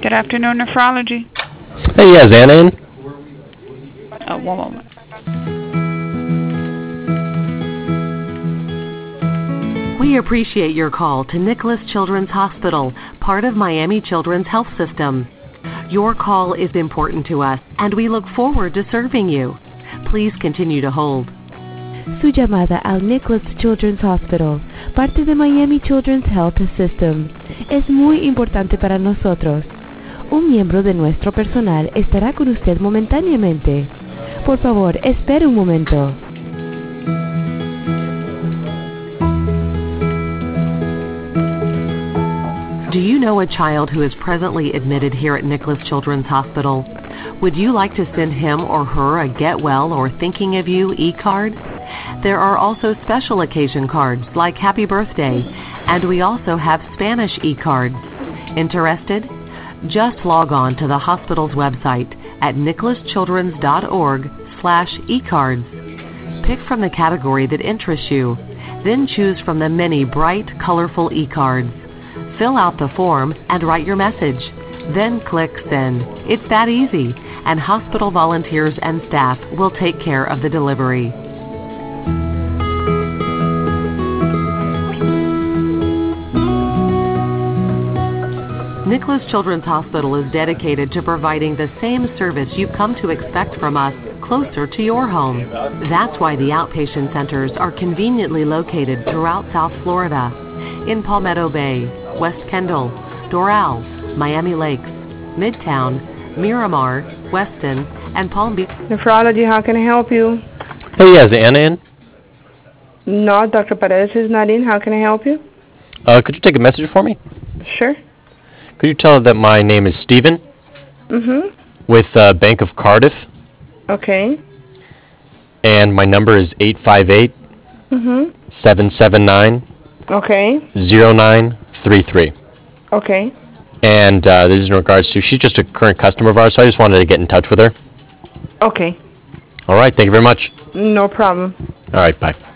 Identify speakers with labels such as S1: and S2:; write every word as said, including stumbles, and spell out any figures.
S1: Good afternoon, nephrology.
S2: Hey, yeah, is Anna in?
S1: Oh, one moment.
S3: We appreciate your call to Nicholas Children's Hospital, part of Miami Children's Health System. Your call is important to us, and we look forward to serving you. Please continue to hold.
S4: Su llamada al Nicholas Children's Hospital, parte de Miami Children's Health System, es muy importante para nosotros. Un miembro de nuestro personal estará con usted momentáneamente. Por favor, espere un momento.
S3: Do you know a child who is presently admitted here at Nicholas Children's Hospital? Would you like to send him or her a Get Well or Thinking of You e-card? There are also special occasion cards like Happy Birthday, and we also have Spanish e-cards. Interested? Just log on to the hospital's website at nicholaschildrens.org slash e-cards. Pick from the category that interests you, then choose from the many bright, colorful e-cards. Fill out the form and write your message. Then click Send. It's that easy, and hospital volunteers and staff will take care of the delivery. Nicholas Children's Hospital is dedicated to providing the same service you've come to expect from us closer to your home. That's why the outpatient centers are conveniently located throughout South Florida, in Palmetto Bay, West Kendall, Doral, Miami Lakes, Midtown, Miramar, Weston, and Palm Beach.
S5: Nephrology, how can I help you?
S2: Hey, yeah, is Anna in?
S5: No, Doctor Perez is not in. How can I help you?
S2: Uh, could you take a message for me?
S5: Sure.
S2: Could you tell her that my name is Steven?
S5: Mm-hmm.
S2: With uh, Bank of Cardiff.
S5: Okay.
S2: And my number is eight five eight,
S5: Mm-hmm.
S2: seven seven nine,
S5: Okay.
S2: zero nine three three.
S5: Okay.
S2: And uh, this is in regards to, she's just a current customer of ours, so I just wanted to get in touch with her.
S5: Okay.
S2: All right, thank you very much.
S5: No problem.
S2: All right, bye.